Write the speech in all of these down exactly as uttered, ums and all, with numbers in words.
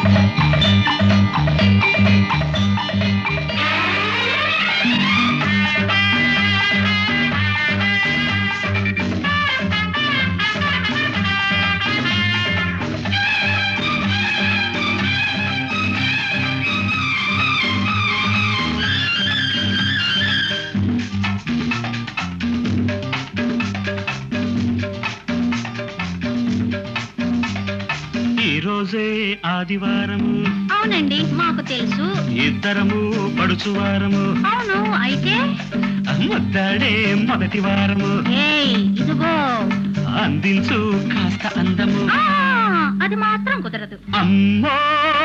రోజే ఆదివారము. అవునండి, మాకు తెలుసు. ఇద్దరము పడుచువారము. అవును, అయితే ముద్దాడే మొదటి వారము. ఇదిగో అందించు కాస్త అందము. అది మాత్రం కుదరదు. అమ్మో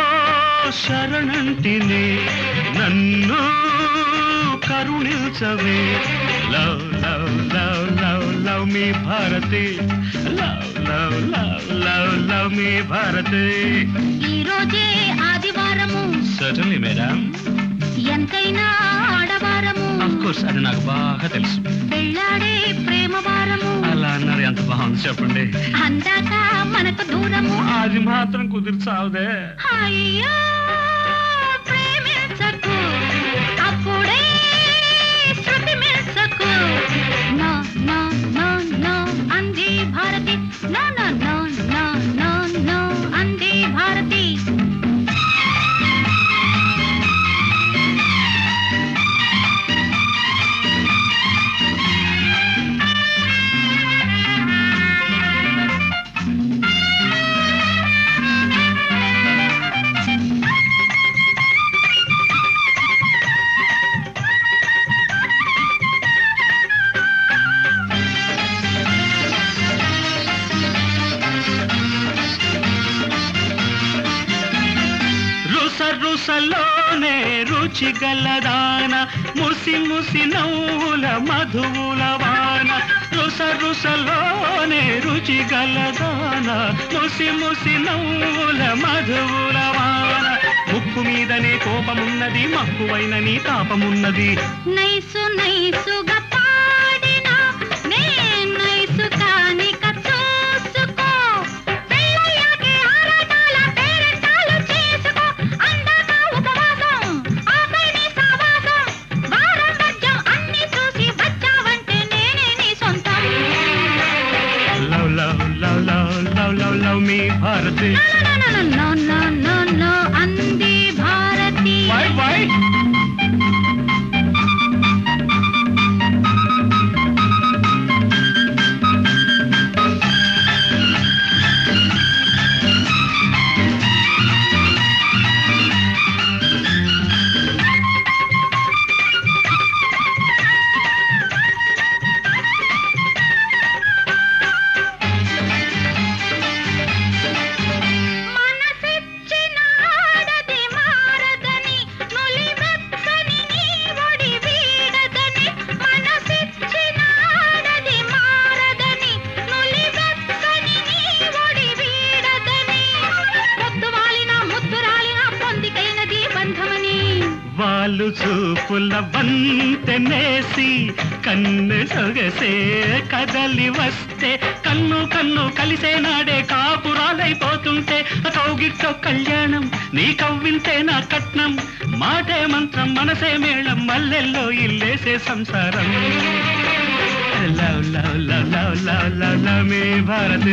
శరణంటిని నన్ను కరుణించవే. Love love love love love me Bharati. Love love love love love me Bharati. ఈ రోజే ఆదివారము. Certainly madam. ఎంతైనా ఆడవారము. ఆఫ్ కోర్స్, అది నాకు బాగా తెలుసు. పెళ్ళాడే ప్రేమ వారము. అలా అన్నారు, ఎంత బాగుంది చెప్పండి. అందాక మనకు దూరము. అది మాత్రం కుదిర్చావుదే. అయ్యో ప్రేమించకు, అప్పుడే శృతి మించకు. నో నో నో నో అంది Bharati. No no no no no no అంది భారతి. రుసలోనే రుచి గలదాన, ముసి ముసి నవ్వుల మధువుల వాన. రుస రుసలోనే రుచి గలదాన, ముసి ముసి నవ్వుల మధువుల వాన. ముక్కు మీదనే కోపమున్నది, మక్కువైన నీ తాపమున్నది. నైసు నైసుగా పాడినా నే నైసు కానిక చూసుకో. పెళ్ళయ్యాకే ఆరాటాల పేరెంటాలు చేసుకో. అందాక ఉపవాసం, ఆపై నీ సావాసం. వారం మధ్యం అన్ని చూసి వచ్చావంటే నేనే నీ సొంతం. Love love love love love love love me Bharati. No no no no no no అంది భారతి. వై వై వాళ్ళు చూపుల వంతెనేసి కన్ను సొగసే కదలి వస్తే, కన్ను కన్ను కలిసే నాడే కాపురాలైపోతుంటే. కౌగిట్లో కళ్యాణం, నీ కవ్వింతే నా కట్నం. మాటే మంత్రం, మనసే మేళం, మల్లెల్లో ఇల్లేసే సంసారం. Love love love love love love love me Bharati.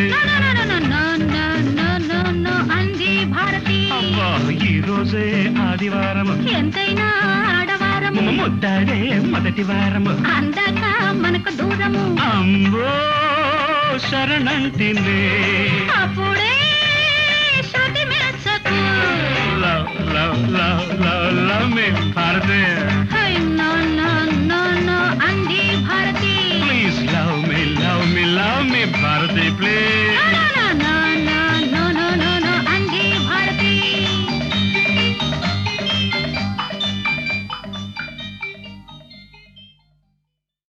అంది భారతి. అబ్బా ఈ రోజే ఆదివారము. ఎంతైనా ఆడవారము. ముద్దాడే మొదటి వారము. అందాక మనకు దూరము. అమ్మో శరణంటిని. అప్పుడే శృతి మించకు. Love love love love love me Bharati. No no no no అంది Bharati. Please love me love me love me Bharati please.